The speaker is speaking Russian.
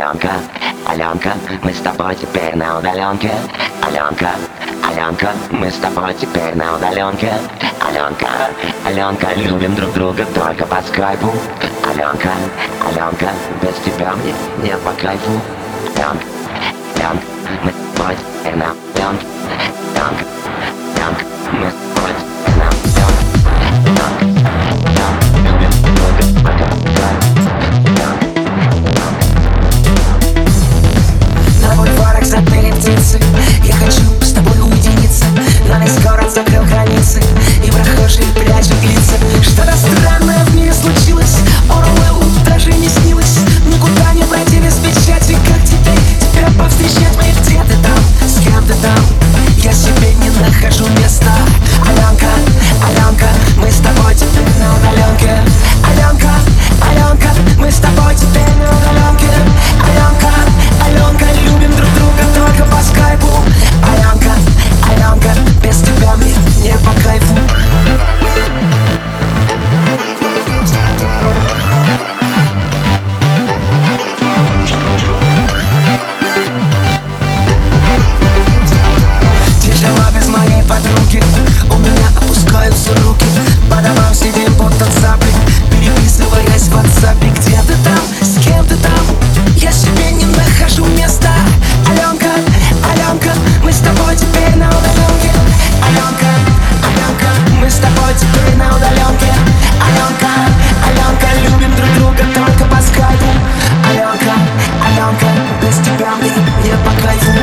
Аленка, Аленка, мы с тобой теперь на удаленке. Аленка, Аленка, мы с тобой теперь на удаленке. Аленка, Аленка, любим друг друга только по скайпу. Аленка, Аленка, без тебя мне не по кайфу. Аленка, Аленка, мы с тобой теперь на удаленке. Аленка, Аленка, мы с тобой теперь на удаленке. Любим друг друга только по скайпу. На бульварах затмили птицы. Я хочу с тобой уединиться, но весь город закрыл границы, и прохожие прячут лица. Что-то странное в мире случилось, Оруэллу даже не снилось. Никуда не пройти без печати, как теперь тебя повстречать мне? Где ты там, с кем ты там? Я себе не нахожу места. Аленка, Аленка, мы с тобой теперь на удаленке. Аленка, Аленка, мы с тобой теперь на удаленке. Аленка, Аленка, любим друг друга только по скайпу. Аленка, Аленка, без тебя мне не по кайфу. Тяжело без моей подруги, у меня опускаются руки. По домам сидим будто цапли, переписываясь в WhatsApp. Где ты там, с кем ты там? Я себе не нахожу места. Аленка, Аленка, мы с тобой теперь на удаленке. Аленка, Аленка, мы с тобой теперь на удаленке. Аленка, Аленка, любим друг друга только по скайпу. Аленка, Аленка, без тебя мне не по кайфу.